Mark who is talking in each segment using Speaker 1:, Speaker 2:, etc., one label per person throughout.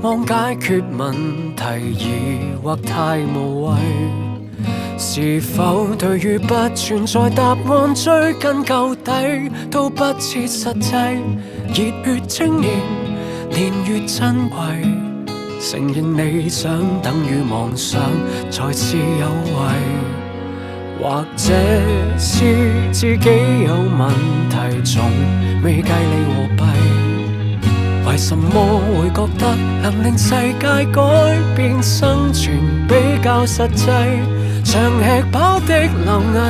Speaker 1: 望解決問題，疑惑太無謂。是否對於不存在答案追根究底都不切實際？熱血青年年月珍貴，承認理想等於妄想才是有為，或者是自己有問題，從未計利和弊。為什麼會覺得能令世界改變生存比較實際？像吃飽的螻蟻，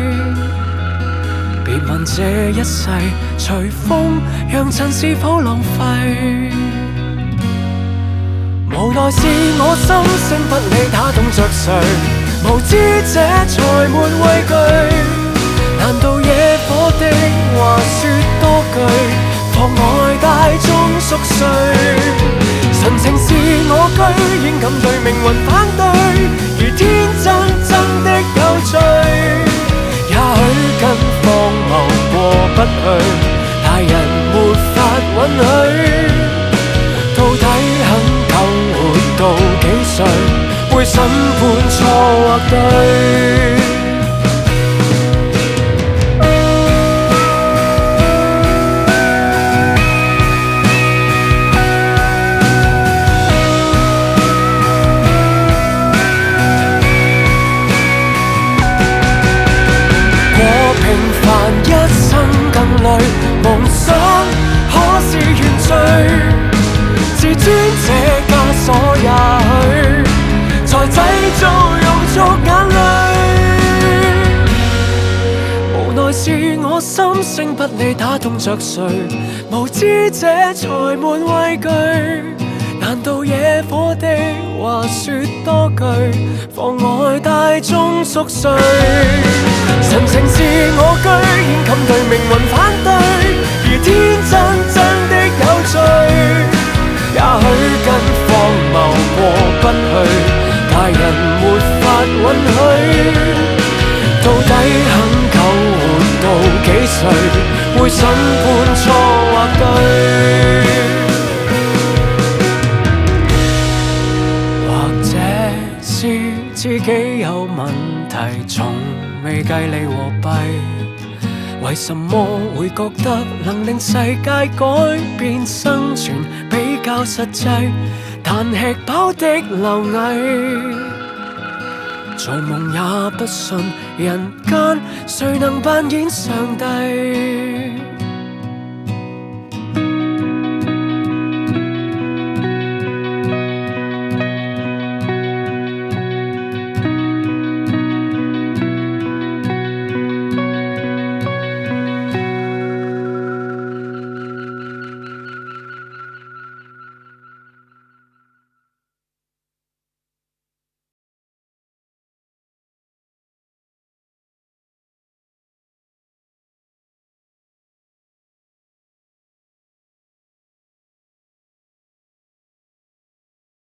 Speaker 1: 別問這一世隨風讓塵是否浪費。無奈是我心聲不理他懂着誰，無知者才沒畏懼。難道野火的話說多句，妨礙大眾熟睡？神情是我居然敢對命運反對，如天真真的有罪。也許更荒謬過不去，大人沒法允許。到底肯夠活到幾歲，會審判錯或對？一生更累，夢想可是原罪，自尊這枷鎖也許才製造用作眼淚。無奈是我心聲不理他懂着誰，無知者才沒畏懼。難道野火的話說多句，妨礙大眾熟睡？神情是我居然敢對命運反對，如天真真的有罪。也許更荒謬過不去，大人沒法允許。到底肯夠活到幾歲，會審判錯或對？是自己有問題，從未計利和弊。為什麼會覺得能令世界改變生存比較實際？但吃飽的螻蟻，做夢也不信人間誰能扮演上帝。